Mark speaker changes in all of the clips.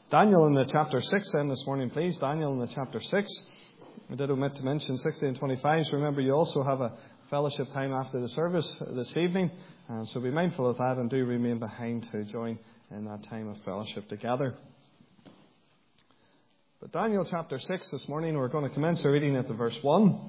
Speaker 1: Daniel in the chapter 6 then this morning, please. Daniel in the chapter 6. I did omit to mention 16 and 25. So remember, you also have a fellowship time after the service this evening. So be mindful of that and do remain behind to join in that time of fellowship together. But Daniel chapter 6 this morning, we're going to commence our reading at the verse 1.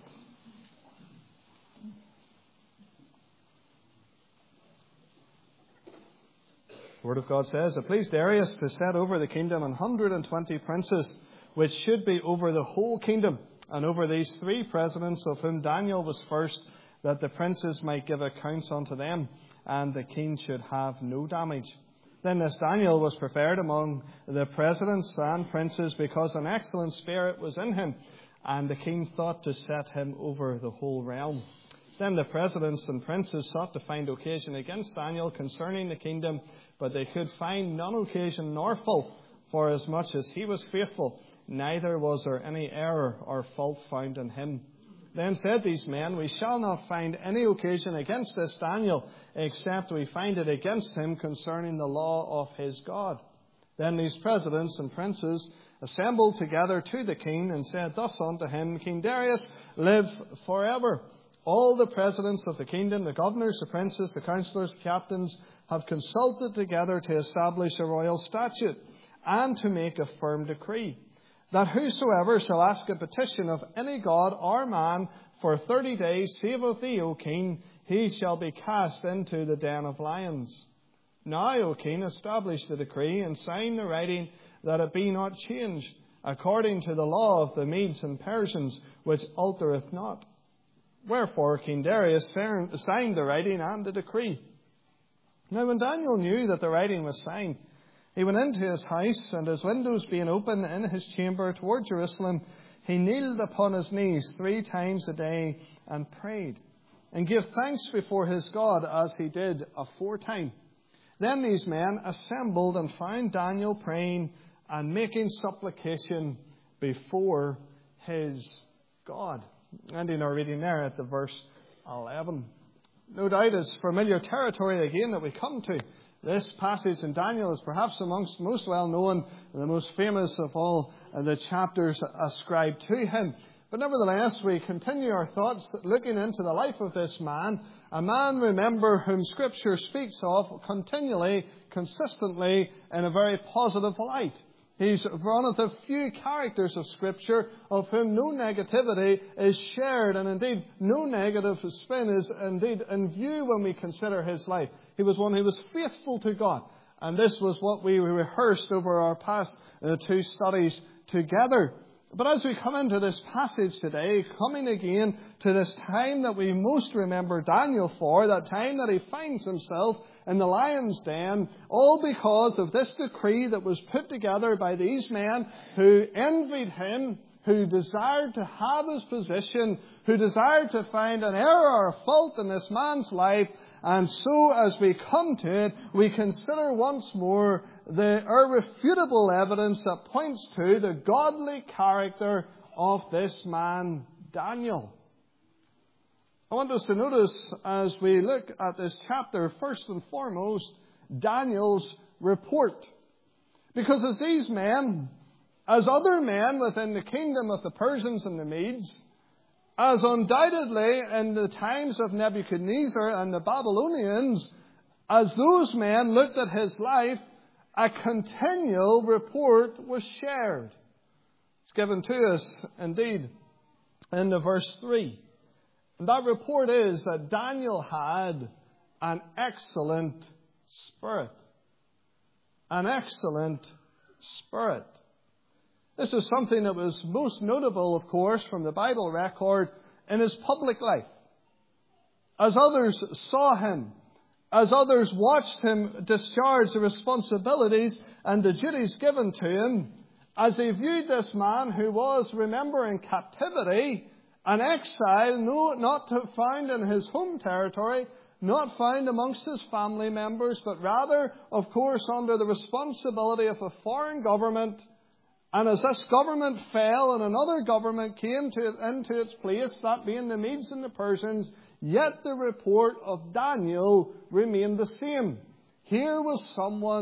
Speaker 1: The Word of God says, "It pleased Darius to set over the kingdom 120 princes, which should be over the whole kingdom, and over these 3 presidents, of whom Daniel was first, that the princes might give accounts unto them, and the king should have no damage. Then this Daniel was preferred among the presidents and princes, because an excellent spirit was in him, and the king thought to set him over the whole realm. Then the presidents and princes sought to find occasion against Daniel concerning the kingdom, but they could find none occasion nor fault, for as much as he was faithful, neither was there any error or fault found in him. Then said these men, We shall not find any occasion against this Daniel, except we find it against him concerning the law of his God. Then these presidents and princes assembled together to the king, and said thus unto him, King Darius, live forever. All the presidents of the kingdom, the governors, the princes, the councillors, the captains, have consulted together to establish a royal statute, and to make a firm decree, that whosoever shall ask a petition of any god or man for 30 days, save of thee, O king, he shall be cast into the den of lions. Now, O king, establish the decree, and sign the writing, that it be not changed, according to the law of the Medes and Persians, which altereth not. Wherefore King Darius signed the writing and the decree. Now when Daniel knew that the writing was signed, he went into his house, and his windows being open in his chamber toward Jerusalem, he kneeled upon his knees 3 times a day, and prayed, and gave thanks before his God, as he did aforetime. Then these men assembled, and found Daniel praying and making supplication before his God." Ending our reading there at the verse 11. No doubt it's familiar territory again that we come to. This passage in Daniel is perhaps amongst the most well-known and the most famous of all the chapters ascribed to him. But nevertheless, we continue our thoughts looking into the life of this man, a man, remember, whom Scripture speaks of continually, consistently, in a very positive light. He's one of the few characters of Scripture of whom no negativity is shared, and indeed no negative spin is indeed in view when we consider his life. He was one who was faithful to God, and this was what we rehearsed over our past 2 studies together. But as we come into this passage today, coming again to this time that we most remember Daniel for, that time that he finds himself in the lion's den, all because of this decree that was put together by these men who envied him, who desired to have his position, who desired to find an error or fault in this man's life. And so as we come to it, we consider once more the irrefutable evidence that points to the godly character of this man, Daniel. I want us to notice, as we look at this chapter, first and foremost, Daniel's report. Because as these men, as other men within the kingdom of the Persians and the Medes, as undoubtedly in the times of Nebuchadnezzar and the Babylonians, as those men looked at his life, a continual report was shared. It's given to us, indeed, in the verse 3. And that report is that Daniel had an excellent spirit. An excellent spirit. This is something that was most notable, of course, from the Bible record in his public life. As others saw him, as others watched him discharge the responsibilities and the duties given to him, as they viewed this man who was, remember, in captivity, an exile, not found in his home territory, not found amongst his family members, but rather, of course, under the responsibility of a foreign government. And as this government fell and another government came into its place, that being the Medes and the Persians, yet the report of Daniel remained the same. Here was someone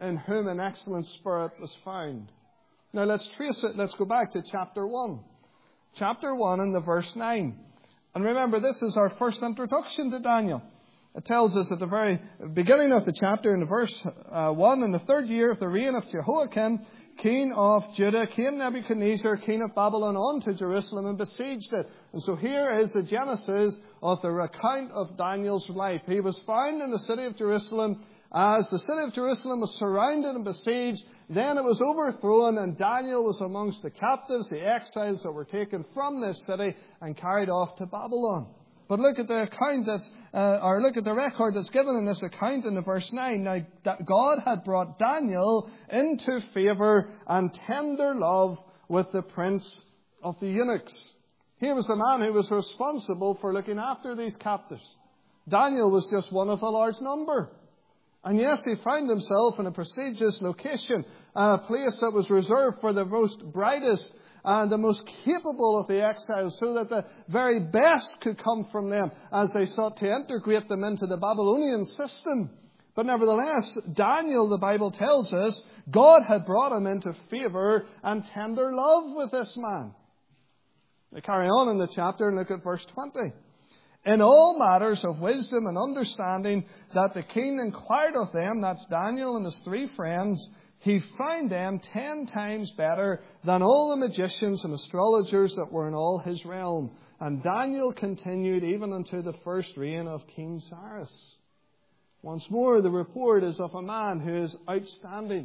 Speaker 1: in whom an excellent spirit was found. Now let's trace it. Let's go back to chapter 1. Chapter 1 and the verse 9. And remember, this is our first introduction to Daniel. It tells us at the very beginning of the chapter, in the verse 1, in the 3rd year of the reign of Jehoiakim, king of Judah, came Nebuchadnezzar, king of Babylon, on to Jerusalem and besieged it. And so here is the genesis of the account of Daniel's life. He was found in the city of Jerusalem. As the city of Jerusalem was surrounded and besieged, then it was overthrown, and Daniel was amongst the captives, the exiles that were taken from this city and carried off to Babylon. But look at the account look at the record that's given in this account in the verse 9. Now, God had brought Daniel into favour and tender love with the prince of the eunuchs. He was the man who was responsible for looking after these captives. Daniel was just one of a large number. And yes, he found himself in a prestigious location, a place that was reserved for the most brightest and the most capable of the exiles, so that the very best could come from them as they sought to integrate them into the Babylonian system. But nevertheless, Daniel, the Bible tells us, God had brought him into favour and tender love with this man. They carry on in the chapter and look at verse 20. In all matters of wisdom and understanding that the king inquired of them, that's Daniel and his 3 friends, he found them 10 times better than all the magicians and astrologers that were in all his realm. And Daniel continued even unto the first reign of King Cyrus. Once more, the report is of a man who is outstanding.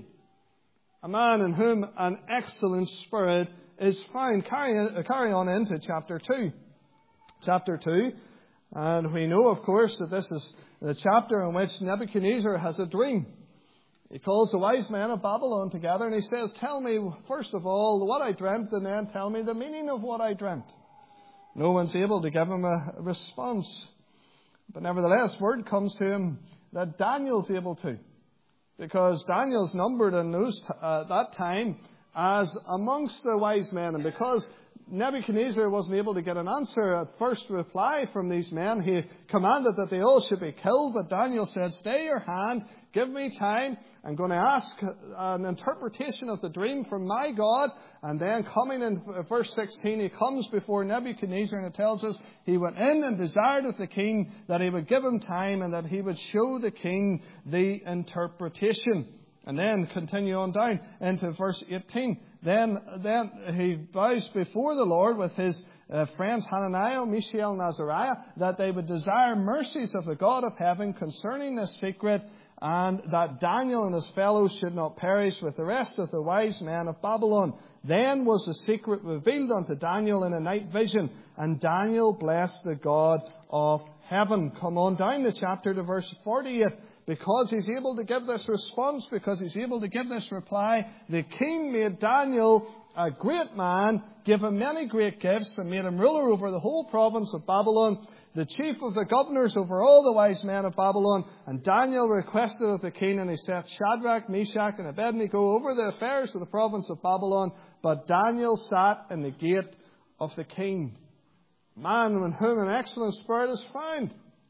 Speaker 1: A man in whom an excellent spirit is found. Carry on into chapter 2. Chapter 2. And we know, of course, that this is the chapter in which Nebuchadnezzar has a dream. He calls the wise men of Babylon together and he says, tell me, first of all, what I dreamt, and then tell me the meaning of what I dreamt. No one's able to give him a response. But nevertheless, word comes to him that Daniel's able to. Because Daniel's numbered in that time as amongst the wise men. And because Nebuchadnezzar wasn't able to get an answer at first reply from these men, he commanded that they all should be killed. But Daniel said, stay your hand, give me time. I'm going to ask an interpretation of the dream from my God. And then coming in verse 16, he comes before Nebuchadnezzar and it tells us he went in and desired of the king that he would give him time and that he would show the king the interpretation. And then continue on down into verse 18. Then he bows before the Lord with his friends Hananiah, Mishael, and Azariah, that they would desire mercies of the God of heaven concerning this secret, and that Daniel and his fellows should not perish with the rest of the wise men of Babylon. Then was the secret revealed unto Daniel in a night vision, and Daniel blessed the God of heaven. Come on down the chapter to verse 48. Because he's able to give this response, because he's able to give this reply, the king made Daniel a great man, gave him many great gifts, and made him ruler over the whole province of Babylon, the chief of the governors over all the wise men of Babylon. And Daniel requested of the king, and he set Shadrach, Meshach, and Abednego over the affairs of the province of Babylon. But Daniel sat in the gate of the king. Man in whom an excellent spirit is found.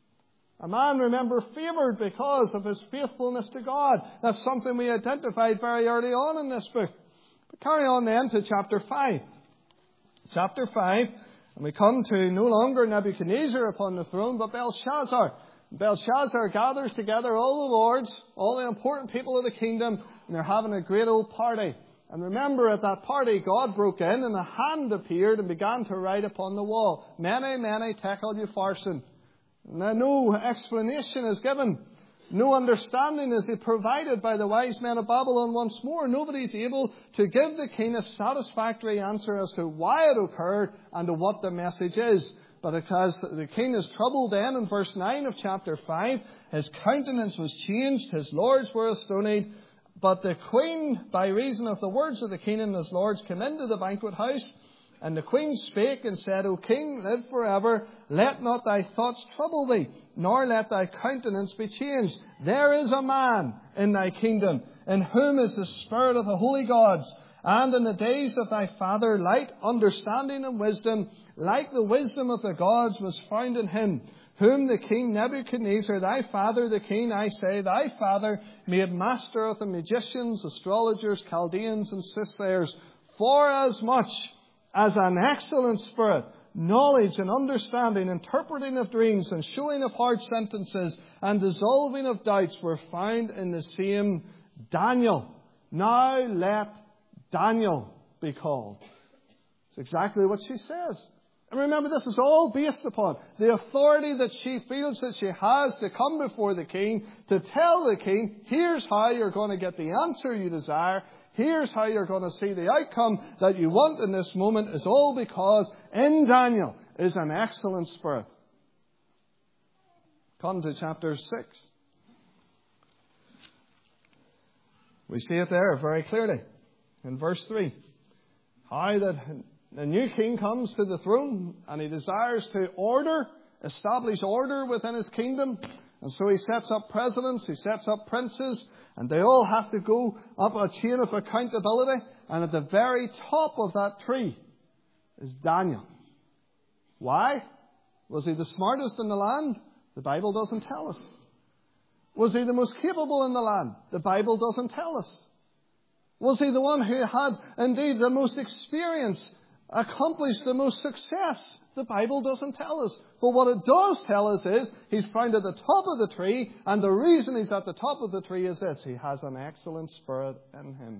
Speaker 1: A man, remember, favoured because of his faithfulness to God. That's something we identified very early on in this book. But carry on then to chapter 5. Chapter 5, and we come to no longer Nebuchadnezzar upon the throne, but Belshazzar. Belshazzar gathers together all the lords, all the important people of the kingdom, and they're having a great old party. And remember, at that party, God broke in, and a hand appeared and began to write upon the wall, Mene, Mene, Tekel, Upharsin. Now, no explanation is given. No understanding is provided by the wise men of Babylon once more. Nobody's able to give the king a satisfactory answer as to why it occurred and to what the message is. But because the king is troubled then in verse 9 of chapter 5, his countenance was changed, his lords were astonied. But the queen, by reason of the words of the king and his lords, came into the banquet house. And the queen spake and said, O king, live forever. Let not thy thoughts trouble thee, nor let thy countenance be changed. There is a man in thy kingdom, in whom is the spirit of the holy gods. And in the days of thy father, light, understanding, and wisdom, like the wisdom of the gods, was found in him, whom the king Nebuchadnezzar, thy father the king, I say, thy father, made master of the magicians, astrologers, Chaldeans, and soothsayers, forasmuch as an excellent spirit, knowledge and understanding, interpreting of dreams, and showing of hard sentences, and dissolving of doubts were found in the same Daniel. Now let Daniel be called. It's exactly what she says. And remember, this is all based upon the authority that she feels that she has to come before the king, to tell the king, here's how you're going to get the answer you desire. Here's how you're going to see the outcome that you want in this moment, is all because in Daniel is an excellent spirit. Come to chapter 6. We see it there very clearly in verse 3. How that a new king comes to the throne and he desires to establish order within his kingdom. And so he sets up presidents, he sets up princes, and they all have to go up a chain of accountability. And at the very top of that tree is Daniel. Why? Was he the smartest in the land? The Bible doesn't tell us. Was he the most capable in the land? The Bible doesn't tell us. Was he the one who had indeed the most experience, accomplished the most success? The Bible doesn't tell us. But what it does tell us is he's found at the top of the tree, and the reason he's at the top of the tree is this: he has an excellent spirit in him.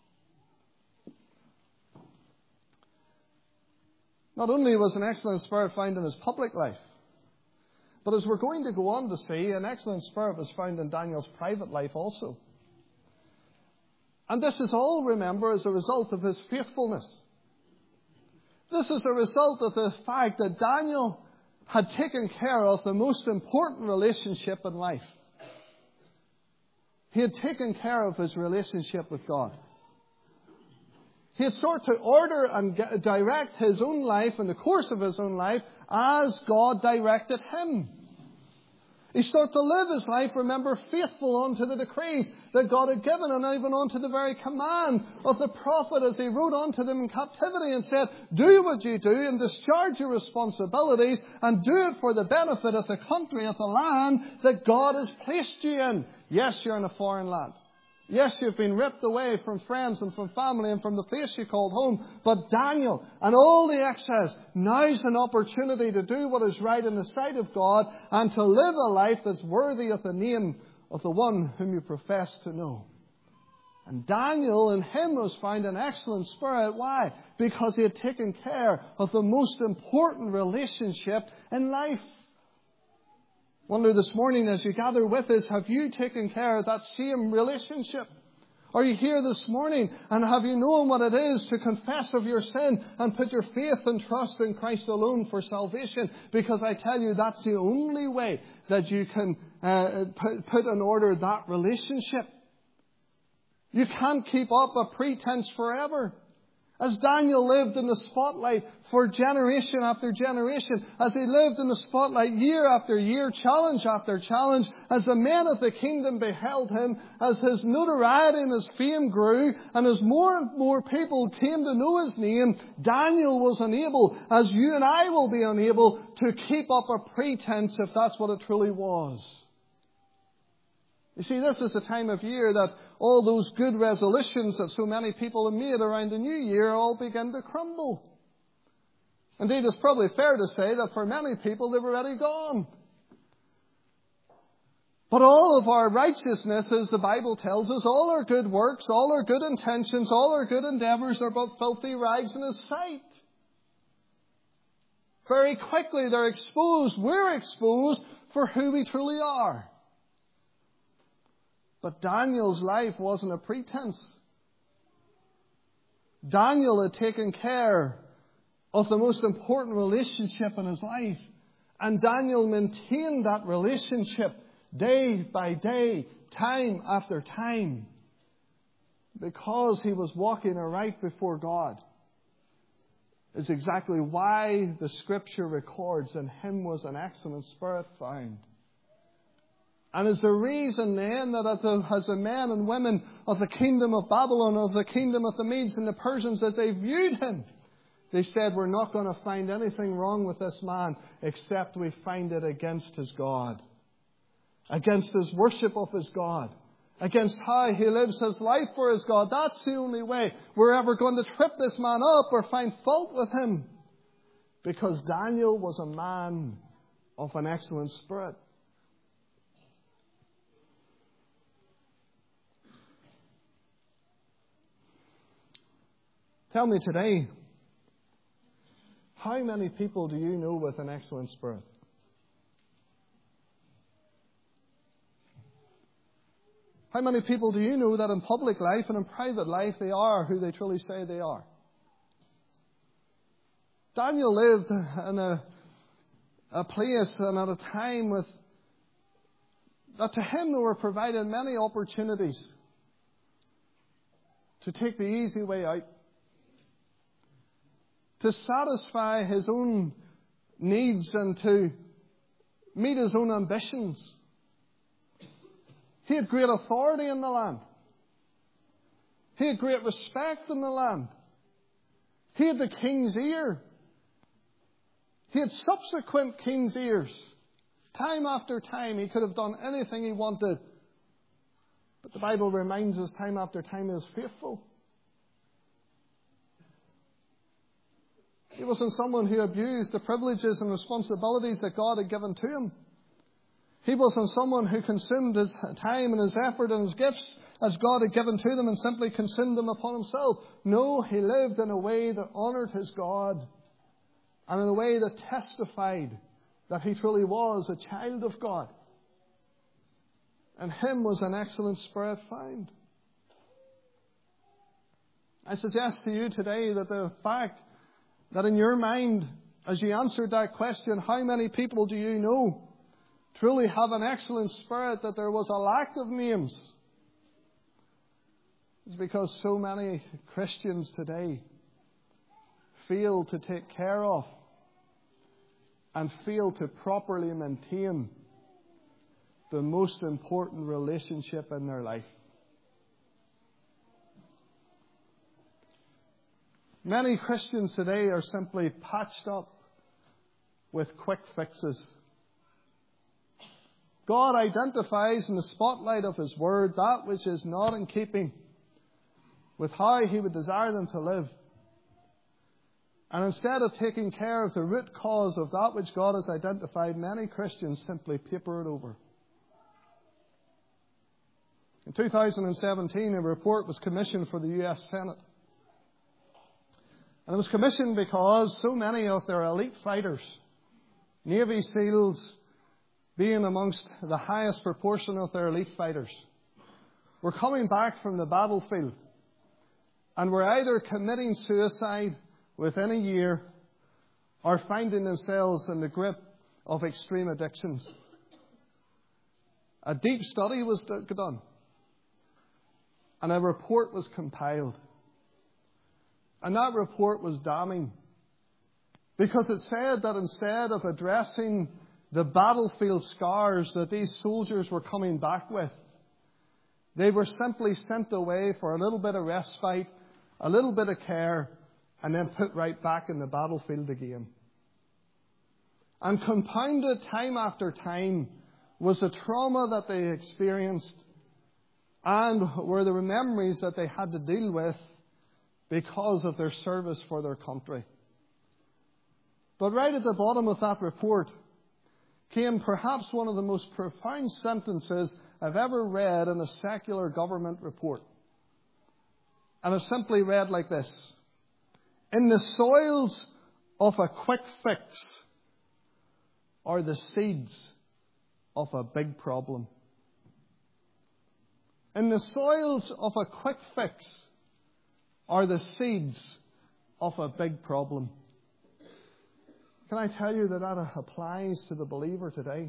Speaker 1: Not only was an excellent spirit found in his public life, but as we're going to go on to see, an excellent spirit was found in Daniel's private life also. And this is all, remember, as a result of his faithfulness. This is a result of the fact that Daniel had taken care of the most important relationship in life. He had taken care of his relationship with God. He had sought to order and direct his own life and the course of his own life as God directed him. He sought to live his life, remember, faithful unto the decrees that God had given, and even unto the very command of the prophet as he wrote unto them in captivity and said, do what you do and discharge your responsibilities and do it for the benefit of the country, of the land that God has placed you in. Yes, you're in a foreign land. Yes, you've been ripped away from friends and from family and from the place you called home. But Daniel and all the excess, now's an opportunity to do what is right in the sight of God and to live a life that's worthy of the name of the one whom you profess to know. And Daniel, in him was found an excellent spirit. Why? Because he had taken care of the most important relationship in life. Wonder this morning as you gather with us, have you taken care of that same relationship? Are you here this morning and have you known what it is to confess of your sin and put your faith and trust in Christ alone for salvation? Because I tell you, that's the only way that you can put in order that relationship. You can't keep up a pretense forever. As Daniel lived in the spotlight for generation after generation, as he lived in the spotlight year after year, challenge after challenge, as the men of the kingdom beheld him, as his notoriety and his fame grew, and as more and more people came to know his name, Daniel was unable, as you and I will be unable, to keep up a pretense if that's what it truly was. You see, this is the time of year that all those good resolutions that so many people have made around the new year all begin to crumble. Indeed, it's probably fair to say that for many people they've already gone. But all of our righteousness, as the Bible tells us, all our good works, all our good intentions, all our good endeavours are but filthy rags in His sight. Very quickly they're exposed. We're exposed for who we truly are. But Daniel's life wasn't a pretense. Daniel had taken care of the most important relationship in his life. And Daniel maintained that relationship day by day, time after time, because he was walking aright before God. Is exactly why the Scripture records in him was an excellent spirit found. And is the reason then that as the men and women of the kingdom of Babylon, of the kingdom of the Medes and the Persians, as they viewed him, they said, we're not going to find anything wrong with this man except we find it against his God, against his worship of his God, against how he lives his life for his God. That's the only way we're ever going to trip this man up or find fault with him. Because Daniel was a man of an excellent spirit. Tell me today, how many people do you know with an excellent spirit? How many people do you know that in public life and in private life they are who they truly say they are? Daniel lived in a place and at a time that to him there were provided many opportunities to take the easy way out, to satisfy his own needs and to meet his own ambitions. He had great authority in the land. He had great respect in the land. He had the king's ear. He had subsequent king's ears. Time after time, he could have done anything he wanted. But the Bible reminds us time after time he was faithful. He wasn't someone who abused the privileges and responsibilities that God had given to him. He wasn't someone who consumed his time and his effort and his gifts as God had given to them and simply consumed them upon himself. No, he lived in a way that honoured his God and in a way that testified that he truly was a child of God. In him was an excellent spirit found. I suggest to you today that the fact that in your mind, as you answered that question, how many people do you know truly have an excellent spirit, that there was a lack of names? It's because so many Christians today fail to take care of and fail to properly maintain the most important relationship in their life. Many Christians today are simply patched up with quick fixes. God identifies in the spotlight of His Word that which is not in keeping with how He would desire them to live. And instead of taking care of the root cause of that which God has identified, many Christians simply paper it over. In 2017, a report was commissioned for the U.S. Senate. And it was commissioned because so many of their elite fighters, Navy SEALs being amongst the highest proportion of their elite fighters, were coming back from the battlefield and were either committing suicide within a year or finding themselves in the grip of extreme addictions. A deep study was done and a report was compiled. And that report was damning because it said that instead of addressing the battlefield scars that these soldiers were coming back with, they were simply sent away for a little bit of respite, a little bit of care, and then put right back in the battlefield again. And compounded time after time was the trauma that they experienced and were the memories that they had to deal with because of their service for their country. But right at the bottom of that report came perhaps one of the most profound sentences I've ever read in a secular government report. And it simply read like this: in the soils of a quick fix are the seeds of a big problem. In the soils of a quick fix are the seeds of a big problem. Can I tell you that that applies to the believer today?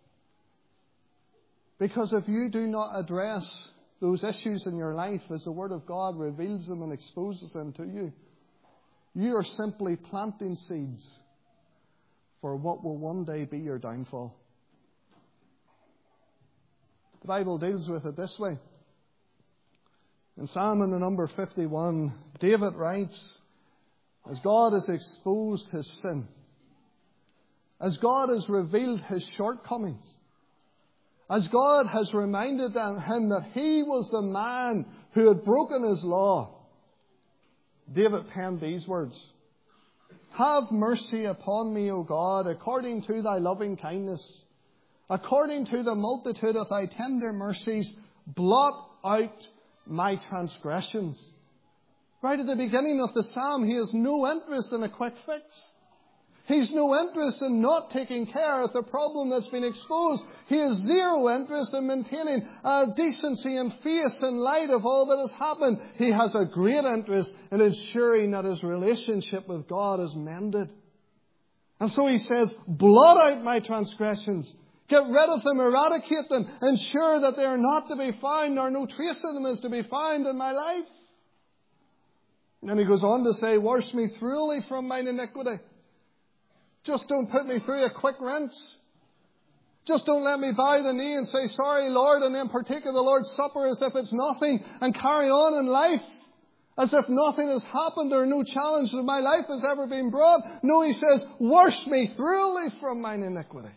Speaker 1: Because if you do not address those issues in your life as the Word of God reveals them and exposes them to you, you are simply planting seeds for what will one day be your downfall. The Bible deals with it this way. In Psalm in the number 51, David writes, as God has exposed his sin, as God has revealed his shortcomings, as God has reminded him that he was the man who had broken his law, David penned these words, have mercy upon me, O God, according to thy loving kindness, according to the multitude of thy tender mercies, blot out my transgressions. Right at the beginning of the psalm, he has no interest in a quick fix. He's no interest in not taking care of the problem that's been exposed. He has zero interest in maintaining decency and face in light of all that has happened. He has a great interest in ensuring that his relationship with God is mended. And so he says, blot out my transgressions. Get rid of them, eradicate them, ensure that they are not to be found, nor no trace of them is to be found in my life. And he goes on to say, wash me thoroughly from mine iniquity. Just don't put me through a quick rinse. Just don't let me bow the knee and say, sorry, Lord, and then partake of the Lord's Supper as if it's nothing and carry on in life as if nothing has happened or no challenge to my life has ever been brought. No, he says, wash me thoroughly from mine iniquity.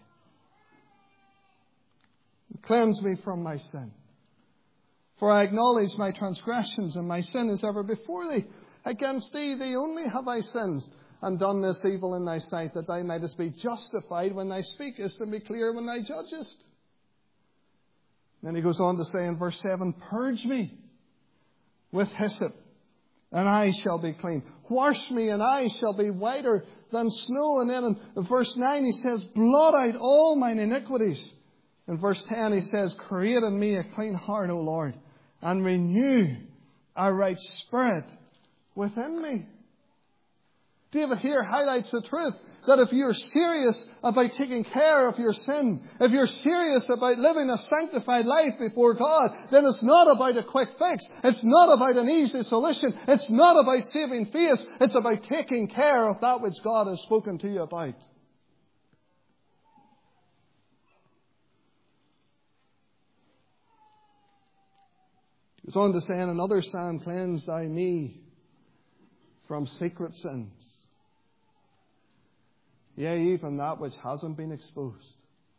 Speaker 1: Cleanse me from my sin. For I acknowledge my transgressions, and my sin is ever before thee. Against thee only have I sinned, and done this evil in thy sight, that thou mightest be justified when thou speakest, and be clear when thou judgest. Then he goes on to say in verse 7, purge me with hyssop, and I shall be clean. Wash me, and I shall be whiter than snow. And then in verse 9 he says, blot out all mine iniquities. In verse 10 he says, create in me a clean heart, O Lord, and renew a right spirit within me. David here highlights the truth that if you're serious about taking care of your sin, if you're serious about living a sanctified life before God, then it's not about a quick fix. It's not about an easy solution. It's not about saving face. It's about taking care of that which God has spoken to you about. He goes on to say in another psalm, cleanse thou me from secret sins. Yea, even that which hasn't been exposed.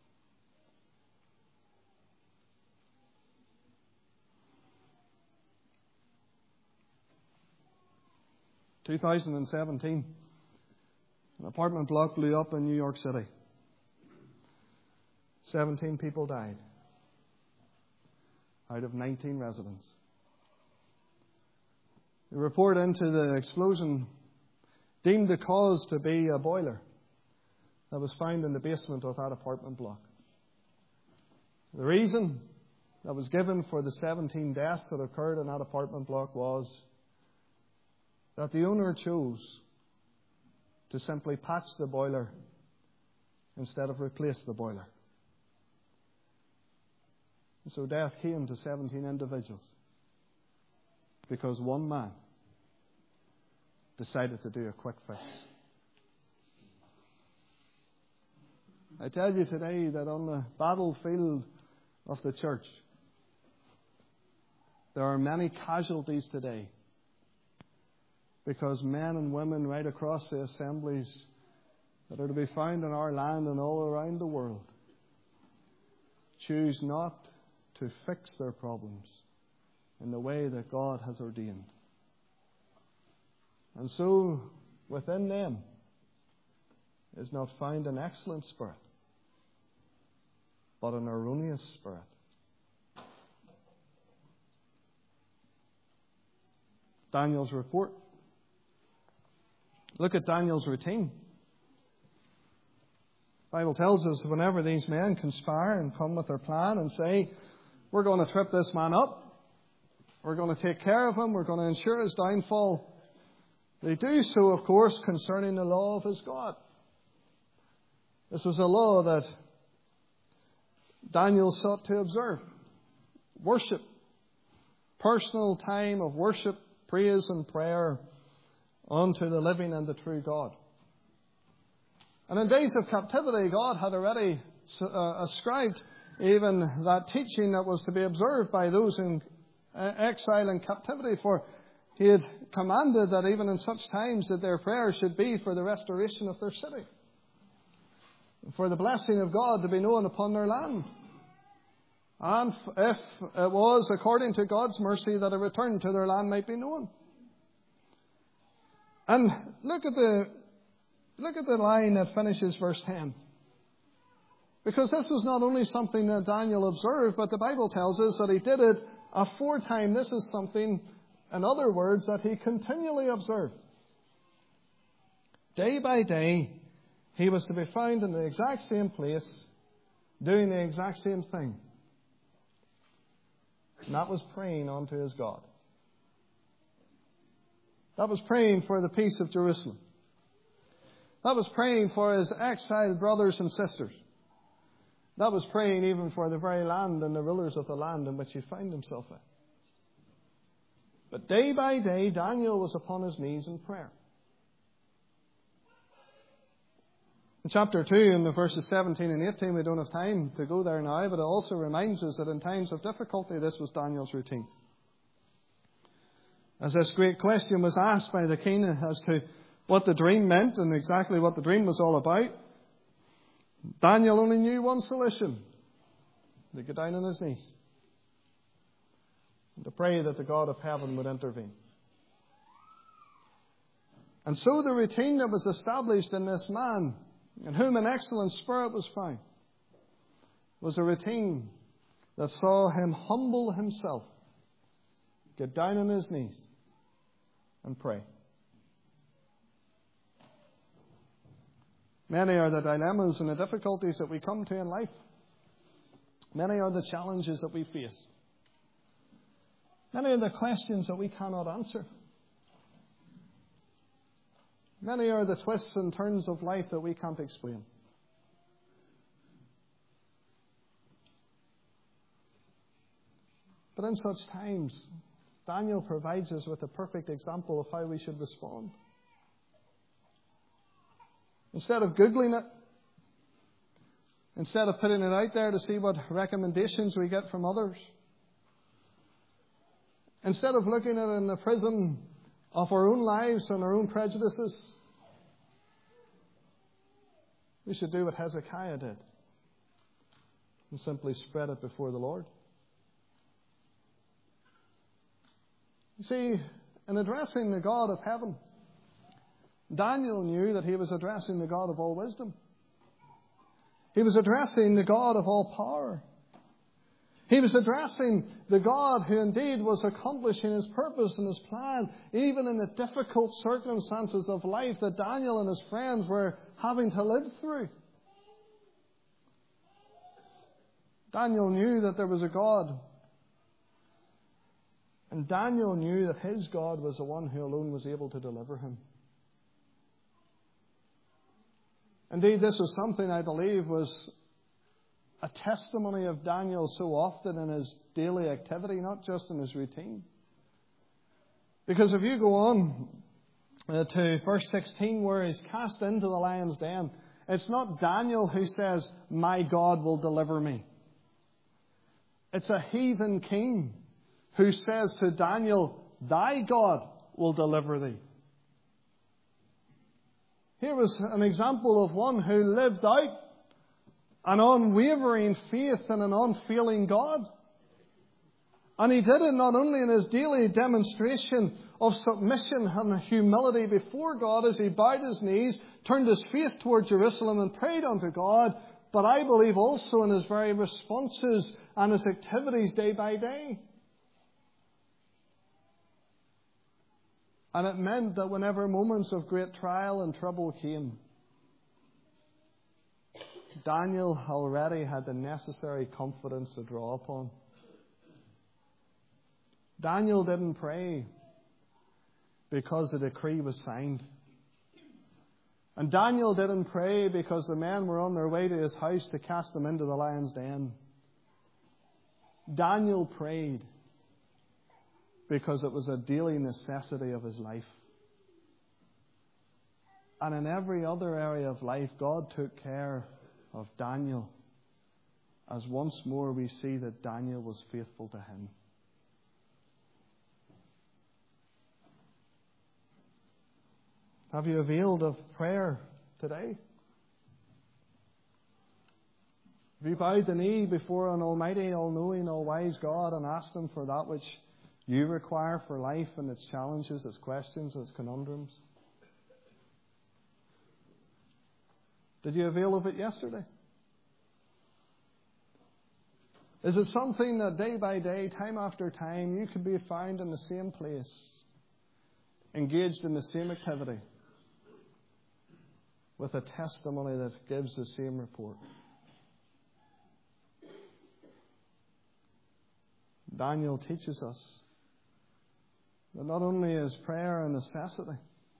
Speaker 1: In 2017, an apartment block blew up in New York City. 17 people died out of 19 residents. The report into the explosion deemed the cause to be a boiler that was found in the basement of that apartment block. The reason that was given for the 17 deaths that occurred in that apartment block was that the owner chose to simply patch the boiler instead of replace the boiler. And so death came to 17 individuals because one man decided to do a quick fix. I tell you today that on the battlefield of the church, there are many casualties today because men and women right across the assemblies that are to be found in our land and all around the world choose not to fix their problems in the way that God has ordained. And so, within them is not found an excellent spirit, but an erroneous spirit. Daniel's report. Look at Daniel's routine. The Bible tells us whenever these men conspire and come with their plan and say, we're going to trip this man up, we're going to take care of him, we're going to ensure his downfall, they do so, of course, concerning the law of his God. This was a law that Daniel sought to observe. Worship. Personal time of worship, praise and prayer unto the living and the true God. And in days of captivity, God had already ascribed even that teaching that was to be observed by those in exile and captivity. For he had commanded that even in such times that their prayer should be for the restoration of their city, for the blessing of God to be known upon their land. And if it was according to God's mercy that a return to their land might be known. And look at the line that finishes verse 10. Because this was not only something that Daniel observed, but the Bible tells us that he did it aforetime. This is something, in other words, that he continually observed. Day by day, he was to be found in the exact same place, doing the exact same thing. And that was praying unto his God. That was praying for the peace of Jerusalem. That was praying for his exiled brothers and sisters. That was praying even for the very land and the rulers of the land in which he found himself in. But day by day, Daniel was upon his knees in prayer. In chapter 2, in the verses 17 and 18, we don't have time to go there now, but it also reminds us that in times of difficulty, this was Daniel's routine. As this great question was asked by the king as to what the dream meant and exactly what the dream was all about, Daniel only knew one solution: to get down on his knees and to pray that the God of heaven would intervene. And so the routine that was established in this man, in whom an excellent spirit was found, was a routine that saw him humble himself, get down on his knees, and pray. Many are the dilemmas and the difficulties that we come to in life. Many are the challenges that we face. Many are the questions that we cannot answer. Many are the twists and turns of life that we can't explain. But in such times, Daniel provides us with a perfect example of how we should respond. Instead of Googling it, instead of putting it out there to see what recommendations we get from others, instead of looking at it in the prism of our own lives and our own prejudices, we should do what Hezekiah did and simply spread it before the Lord. You see, in addressing the God of heaven, Daniel knew that he was addressing the God of all wisdom. He was addressing the God of all power. He was addressing the God who indeed was accomplishing his purpose and his plan, even in the difficult circumstances of life that Daniel and his friends were having to live through. Daniel knew that there was a God. And Daniel knew that his God was the one who alone was able to deliver him. Indeed, this was something I believe was a testimony of Daniel so often in his daily activity, not just in his routine. Because if you go on to verse 16 where he's cast into the lion's den, it's not Daniel who says, "My God will deliver me." It's a heathen king who says to Daniel, "Thy God will deliver thee." Here was an example of one who lived out an unwavering faith in an unfailing God. And he did it not only in his daily demonstration of submission and humility before God as he bowed his knees, turned his face toward Jerusalem and prayed unto God, but I believe also in his very responses and his activities day by day. And it meant that whenever moments of great trial and trouble came, Daniel already had the necessary confidence to draw upon. Daniel didn't pray because the decree was signed. And Daniel didn't pray because the men were on their way to his house to cast him into the lion's den. Daniel prayed because it was a daily necessity of his life. And in every other area of life, God took care of Daniel as once more we see that Daniel was faithful to him. Have you availed of prayer today? Have you bowed the knee before an almighty, all-knowing, all-wise God and asked Him for that which you require for life and its challenges, its questions, its conundrums? Did you avail of it yesterday? Is it something that day by day, time after time, you could be found in the same place, engaged in the same activity, with a testimony that gives the same report? Daniel teaches us that not only is prayer a necessity,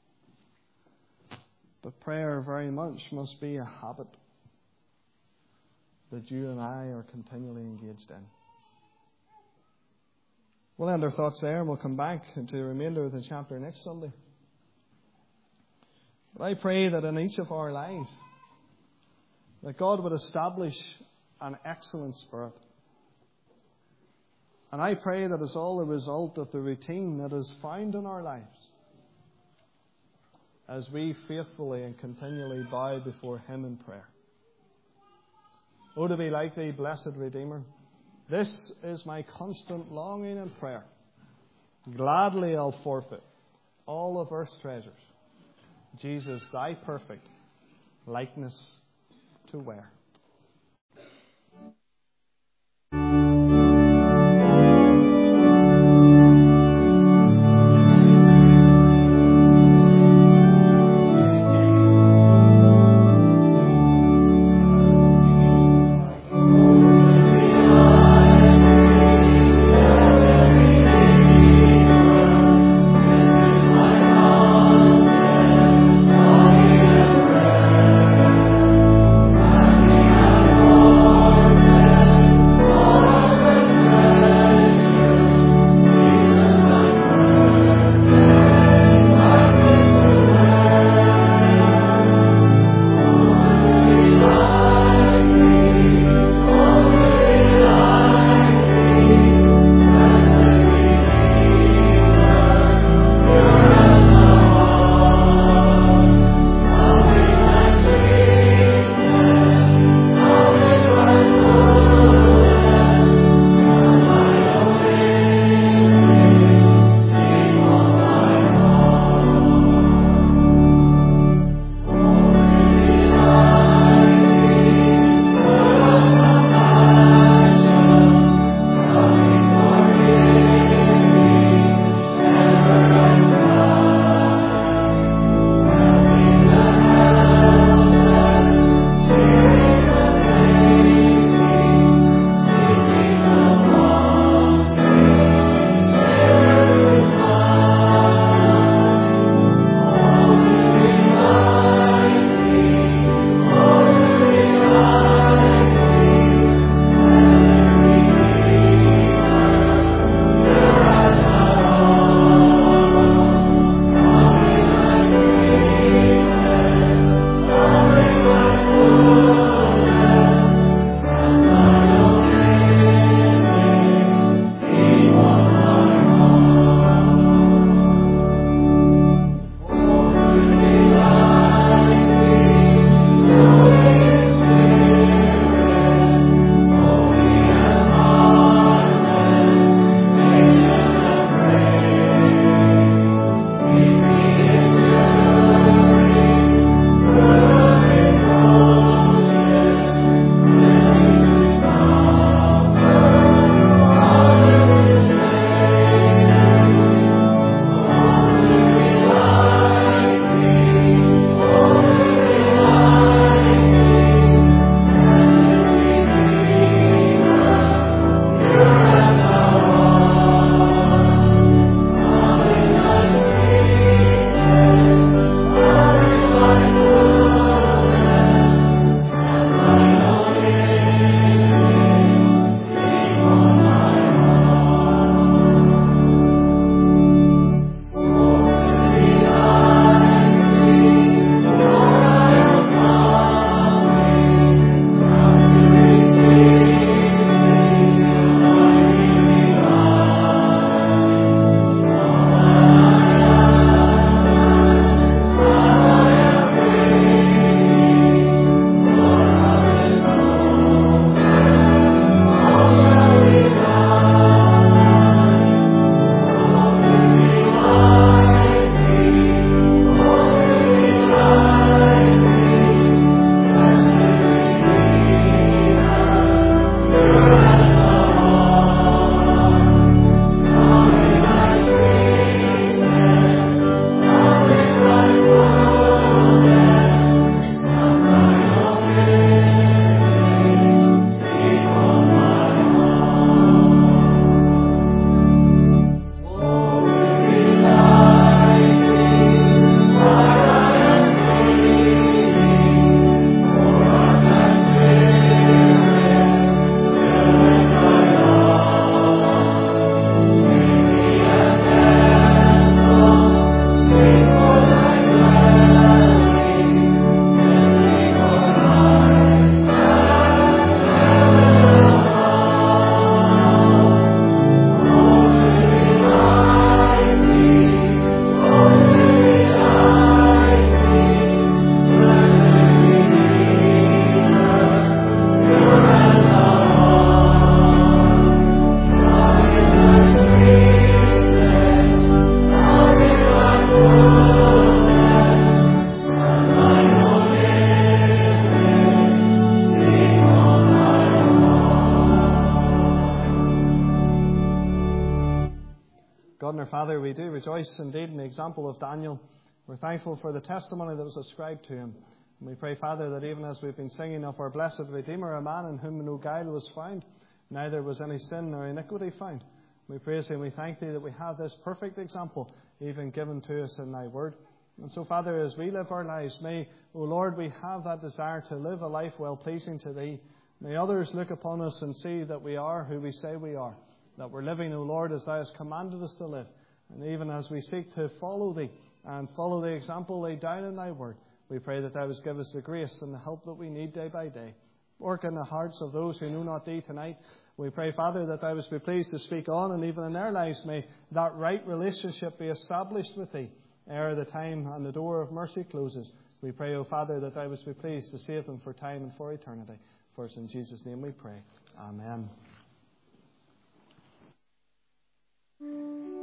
Speaker 1: but prayer very much must be a habit that you and I are continually engaged in. We'll end our thoughts there and we'll come back to the remainder of the chapter next Sunday. But I pray that in each of our lives, that God would establish an excellent spirit. And I pray that it's all a result of the routine that is found in our lives as we faithfully and continually bow before Him in prayer. Oh, to be like Thee, blessed Redeemer. This is my constant longing and prayer. Gladly I'll forfeit all of earth's treasures, Jesus, Thy perfect likeness to wear. God and our Father, we do rejoice indeed in the example of Daniel. We're thankful for the testimony that was ascribed to him. And we pray, Father, that even as we've been singing of our blessed Redeemer, a man in whom no guile was found, neither was any sin nor iniquity found. We praise Thee and we thank Thee that we have this perfect example even given to us in Thy Word. And so, Father, as we live our lives, may, O Lord, we have that desire to live a life well-pleasing to Thee. May others look upon us and see that we are who we say we are, that we're living, O Lord, as Thou hast commanded us to live. And even as we seek to follow Thee and follow the example laid down in Thy Word, we pray that Thou would give us the grace and the help that we need day by day. Work in the hearts of those who know not Thee tonight. We pray, Father, that Thou wouldst be pleased to speak on, and even in their lives may that right relationship be established with Thee ere the time and the door of mercy closes. We pray, O Father, that Thou wouldst be pleased to save them for time and for eternity. For it's in Jesus' name we pray. Amen.